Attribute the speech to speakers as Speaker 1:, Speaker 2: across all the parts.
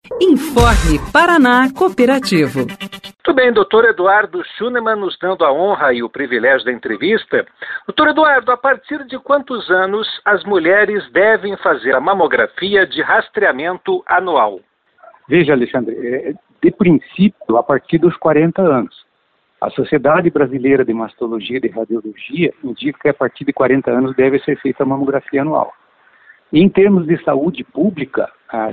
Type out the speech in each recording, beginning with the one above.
Speaker 1: Informe Paraná Cooperativo.
Speaker 2: Muito bem, doutor Eduardo Schunemann nos dando a honra e o privilégio da entrevista. Doutor Eduardo, a partir de quantos anos as mulheres devem fazer a mamografia de rastreamento anual?
Speaker 3: Veja, Alexandre, de princípio, a partir dos 40 anos. A Sociedade Brasileira de Mastologia e de Radiologia indica que a partir de 40 anos deve ser feita a mamografia anual. Em termos de saúde pública,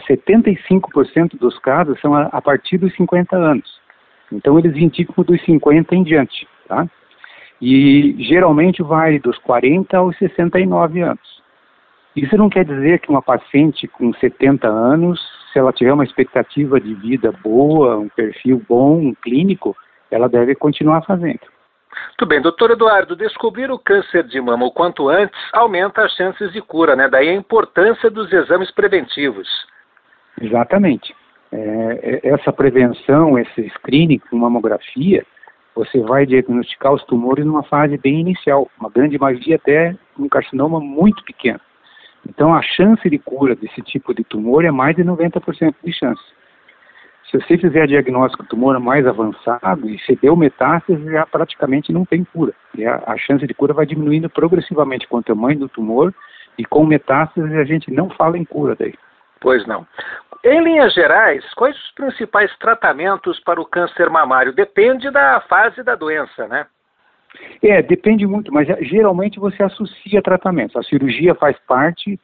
Speaker 3: 75% dos casos são a partir dos 50 anos. Então, eles indicam dos 50 em diante, tá? E geralmente vai dos 40 aos 69 anos. Isso não quer dizer que uma paciente com 70 anos, se ela tiver uma expectativa de vida boa, um perfil bom, um clínico, ela deve continuar fazendo.
Speaker 2: Muito bem, doutor Eduardo, descobrir o câncer de mama o quanto antes aumenta as chances de cura, né? Daí a importância dos exames preventivos.
Speaker 3: Exatamente. Essa prevenção, esse screening com mamografia, você vai diagnosticar os tumores numa fase bem inicial, uma grande maioria até um carcinoma muito pequeno. Então a chance de cura desse tipo de tumor é mais de 90% de chance. Se você fizer diagnóstico de tumor mais avançado e se deu metástase, já praticamente não tem cura. E a chance de cura vai diminuindo progressivamente com o tamanho do tumor, e com metástase a gente não fala em cura daí.
Speaker 2: Pois não. Em linhas gerais, quais os principais tratamentos para o câncer mamário? Depende da fase da doença, né?
Speaker 3: Depende muito, mas geralmente você associa tratamentos. A cirurgia faz parte,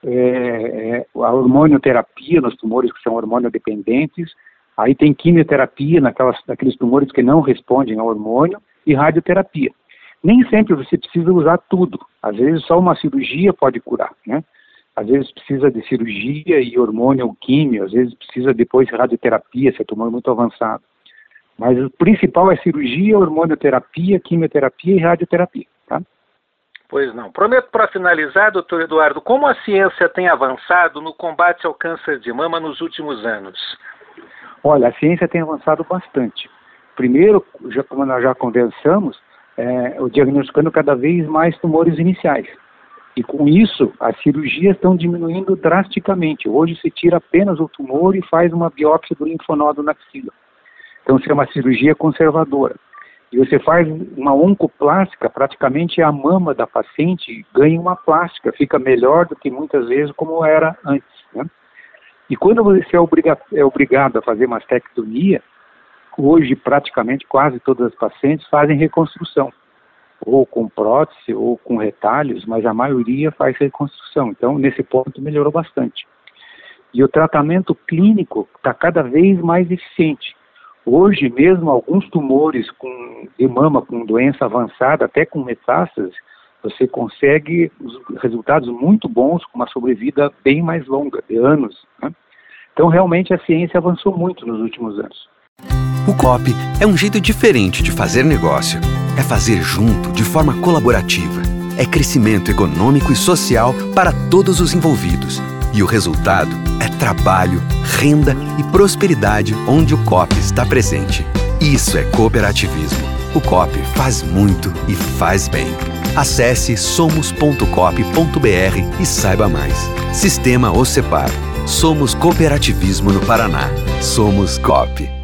Speaker 3: a hormonioterapia nos tumores que são hormonodependentes, aí tem quimioterapia naqueles tumores que não respondem ao hormônio e radioterapia. Nem sempre você precisa usar tudo. Às vezes só uma cirurgia pode curar, né? Às vezes precisa de cirurgia e hormônio ou químio, às vezes precisa depois de radioterapia, se é tumor muito avançado. Mas o principal é cirurgia, hormonioterapia, quimioterapia e radioterapia, tá?
Speaker 2: Pois não. Prometo para finalizar, doutor Eduardo, como a ciência tem avançado no combate ao câncer de mama nos últimos anos?
Speaker 3: Olha, a ciência tem avançado bastante. Primeiro, como nós já conversamos, diagnosticando cada vez mais tumores iniciais. E com isso, as cirurgias estão diminuindo drasticamente. Hoje se tira apenas o tumor e faz uma biópsia do linfonodo na axila. Então, isso é uma cirurgia conservadora. E você faz uma oncoplástica, praticamente a mama da paciente ganha uma plástica, fica melhor do que muitas vezes como era antes, né? E quando você é obrigado a fazer mastectomia, hoje praticamente quase todas as pacientes fazem reconstrução, ou com prótese ou com retalhos, mas a maioria faz reconstrução. Então, nesse ponto, melhorou bastante. E o tratamento clínico está cada vez mais eficiente. Hoje mesmo, alguns tumores de mama com doença avançada, até com metástase, você consegue resultados muito bons, com uma sobrevida bem mais longa, de anos, né? Então, realmente, a ciência avançou muito nos últimos anos.
Speaker 4: O Coop é um jeito diferente de fazer negócio. É fazer junto, de forma colaborativa. É crescimento econômico e social para todos os envolvidos. E o resultado é trabalho, renda e prosperidade onde o Coop está presente. Isso é cooperativismo. O Coop faz muito e faz bem. Acesse somos.coop.br e saiba mais. Sistema Ocepar. Somos cooperativismo no Paraná. Somos Coop.